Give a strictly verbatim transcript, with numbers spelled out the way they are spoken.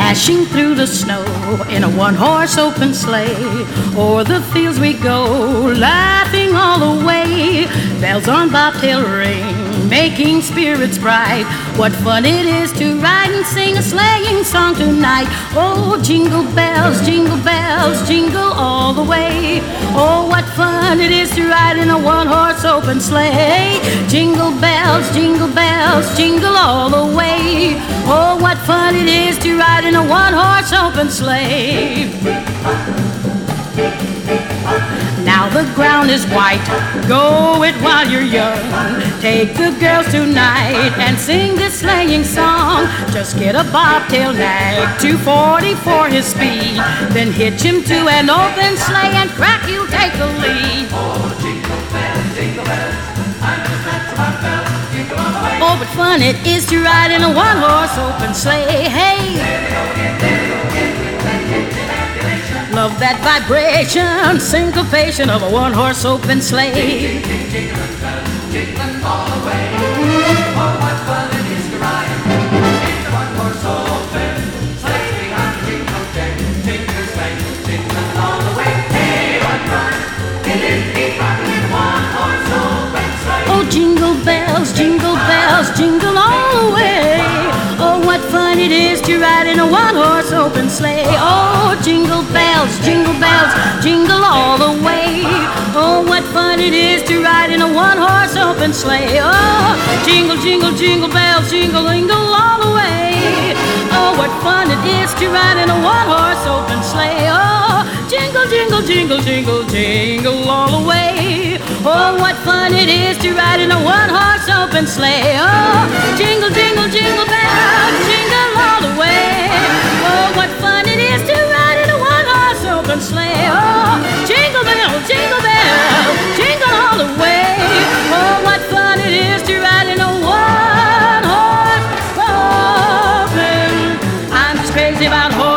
Dashing through the snow in a one-horse open sleigh. O'er the fields we go, laughing all the way. Bells on bobtail ring, making spirits bright. What fun it is to ride and sing a sleighing song tonight. Oh, jingle bells, jingle bells, jingle all the way. Oh, what fun it is to ride in a one-horse open sleigh. Jingle bells, jingle bells, jingle all the way. Oh, what fun it is to ride in a one-horse open sleigh. Now the ground is white, go it while you're young. Take the girls tonight and sing this sleighing song. Just get a bobtail nag, two forty for his speed. Then hitch him to an open sleigh and crack, you'll take the lead. Oh, jingle bells, jingle bells, I'm just dancing my bells, jingle all the way. Oh, but fun it is to ride in a one-horse open sleigh. Hey, There they go again, there they go again, with that kitchen ambulation. love that vibration, syncopation of a one-horse open sleigh. Jing, jing, jingling bells, jingling all the way. Oh, what fun it is to ride in the one-horse open sleigh. Behind the jingle jangle, jingle sleigh, jingling all the way. Hey, what fun it is to ride in the one-horse open sleigh. Oh, jingle bells, jingle bells, jingle all the way. Oh, what fun it is to ride in a one-horse open sleigh. Oh, jingle bells, jingle bells, jingle all the way. Oh, what fun it is to ride in a one-horse open sleigh. Oh, jingle, jingle, jingle bells, jingle, jingle all the way. Oh, what fun it is to ride in a one-horse open sleigh. Oh, jingle, jingle, jingle, jingle, jingle all the way. Oh, what fun it is to ride in a one-horse open sleigh. Oh, jingle, jingle, jingle bells, jingle all the way. Oh, what fun it is to ride in a one-horse open sleigh. Oh, jingle bells, jingle bells, jingle all the way. Oh, what fun it is to ride in a one-horse open. I'm just crazy about horses.